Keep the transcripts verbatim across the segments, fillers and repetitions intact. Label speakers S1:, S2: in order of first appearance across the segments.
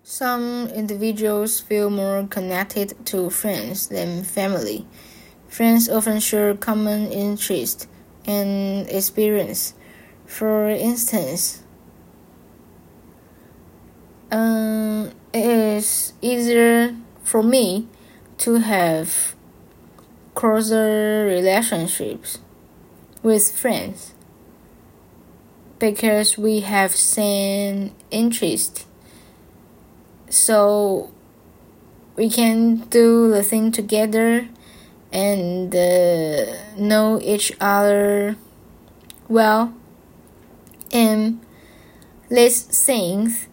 S1: Some individuals feel more connected to friends than family. Friends often share common interests and experience. For instance, um, it is easier for me to have closer relationships with friends because we have same interests. So we can do the thing together and uh, know each other well. And these things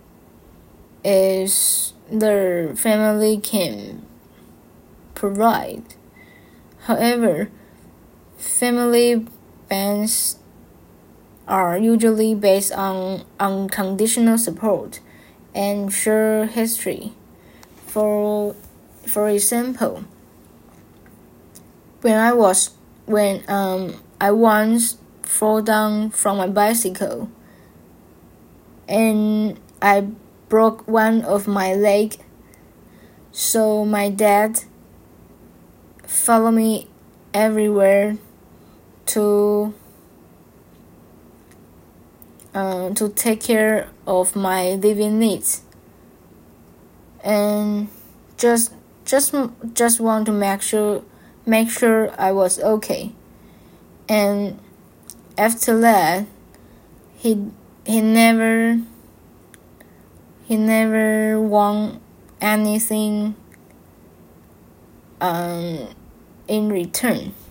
S1: is the family can provide. However, family bonds are usually based on unconditional support and shared history. For for example, when I was when um I once fell down from my bicycle and I broke one of my leg, so my dad followed me everywhere to uh, to take care of my living needs, and just just just want to make sure make sure I was okay. And after that, he he never he never want anything um in return.